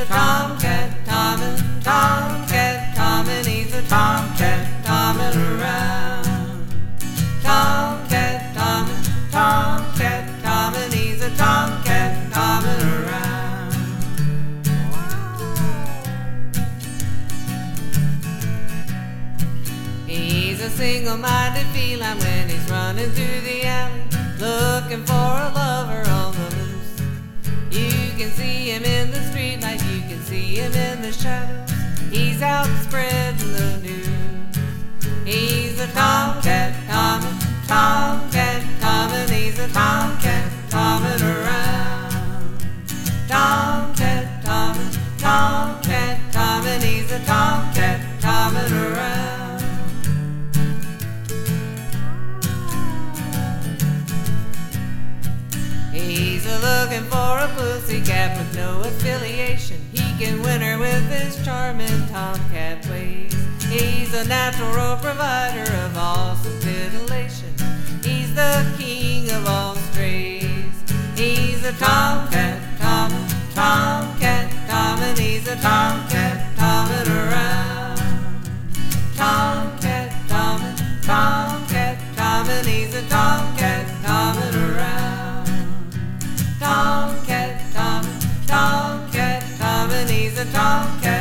tomcat tomming, tomcat tomming, he's a tomcat tomming around. Tomcat tomming, tomcat tomming, he's a tomcat tomming around. He's a single-minded feline when he's running through the alley, looking for a lover on the loose. You can see him in the streetlight, you can see him in the shadows. He's out spreading the news. He's a tomcat tomming, tomcat tomming, he's a tomcat tomming around. Tomcat tomming, tomcat tomming, he's a tomcat tomming around. He's looking for a pussycat with no affiliation. He can win her with his charming tomcat ways. He's a natural provider of awesome titillation. He's the king of all strays. He's a tomcat tomming, tomcat tomming, he's a tomcat tomming around. Tomcat tomming, tomcat tomming, he's a tomcat tomming around. Tomcat tomming, tomcat tomming, he's a tomcat